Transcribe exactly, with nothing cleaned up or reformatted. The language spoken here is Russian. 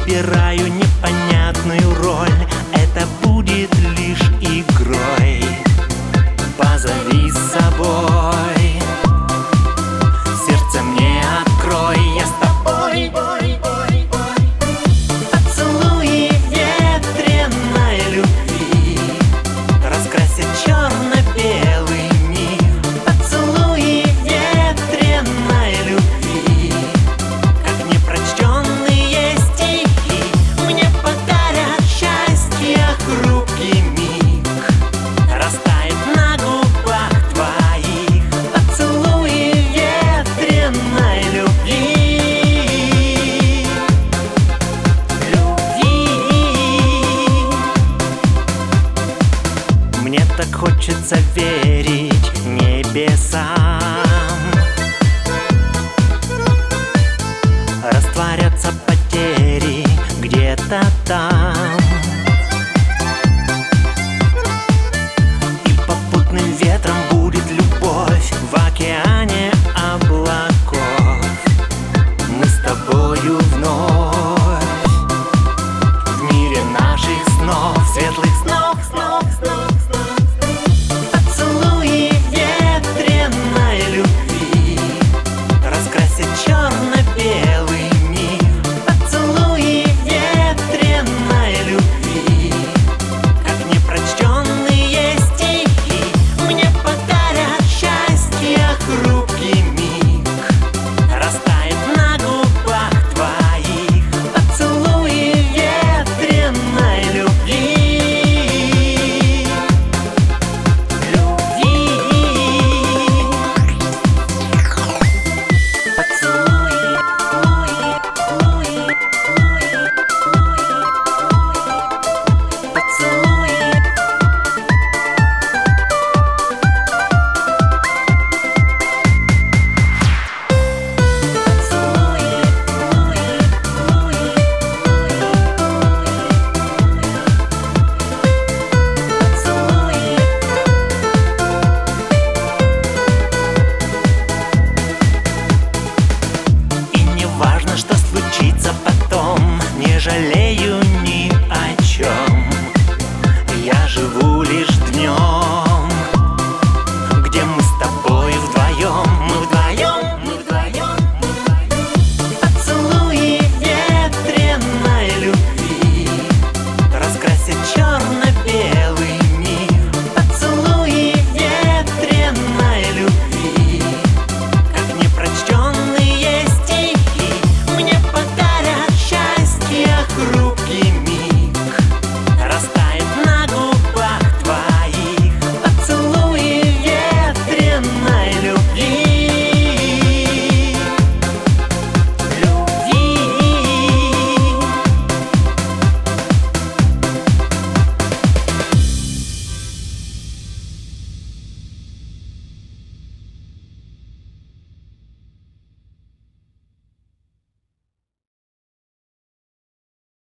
выбираю непонятную роль. Это будет лишь игрой. Позови с собой, сердце мне открой, я с тобой. Поцелуи ветреной любви раскрасят черно-белый мир. Поцелуи ветреной любви, как непрочтенные стихи, мне подарят счастье хрупкий миг. Растает на губах твоих поцелуи ветреной любви. Любви. Мне так хочется верить небесам, растворятся потери где-то там.